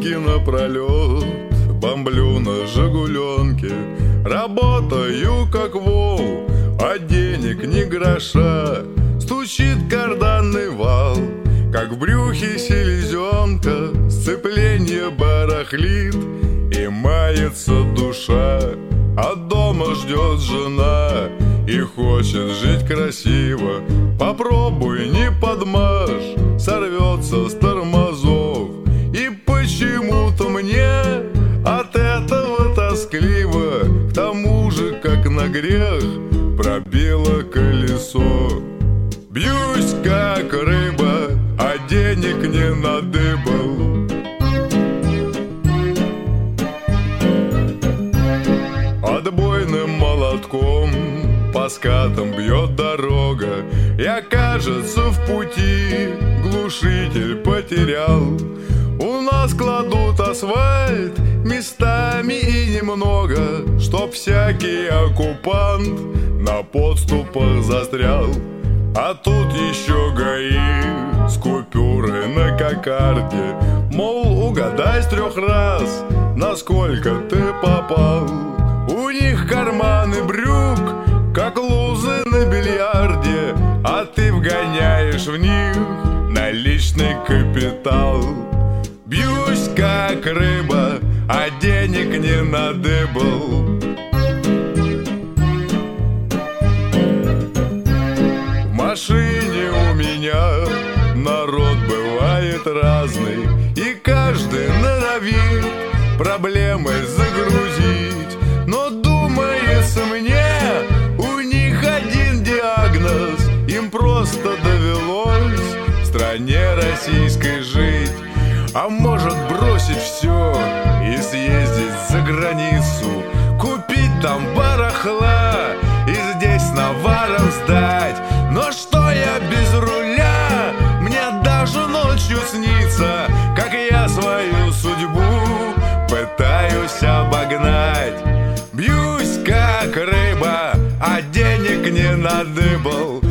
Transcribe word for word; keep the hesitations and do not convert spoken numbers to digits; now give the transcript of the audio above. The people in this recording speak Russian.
сутки напролет бомблю на «Жигуленке». Работаю как вол, а денег ни гроша. Стучит карданный вал, как в брюхе селезенка. Сцепление барахлит и мается душа. А дома ждет жена и хочет жить красиво. Попробуй, не подмажь, сорвется с тормозов. И почему-то мне от этого тоскливо. К тому же, как на грех, пробило колесо. Бьюсь, как рыба, а денег не надыбал. Отбойным молотком по скатам бьет дорога. Я, кажется, в пути глушитель потерял. У нас кладут асфальт местами и немного, чтоб всякий оккупант на подступах застрял. А тут еще ГАИ с купюрой на кокарде. Мол, угадай с трех раз, насколько ты попал. У них карманы брюк, как лузы на бильярде, а ты вгоняешь в них наличный капитал. Бьюсь, как рыба, а денег не надыбал. В машине у меня народ бывает разный, и каждый норовит проблемы загрузить. Но думается мне, у них один диагноз: им просто довелось в стране российской жить. А может бросить все и съездить за границу, купить там барахла и здесь наваром сдать. Но что я без руля? Мне даже ночью снится, как я свою судьбу пытаюсь обогнать. Бьюсь, как рыба, а денег не надыбал.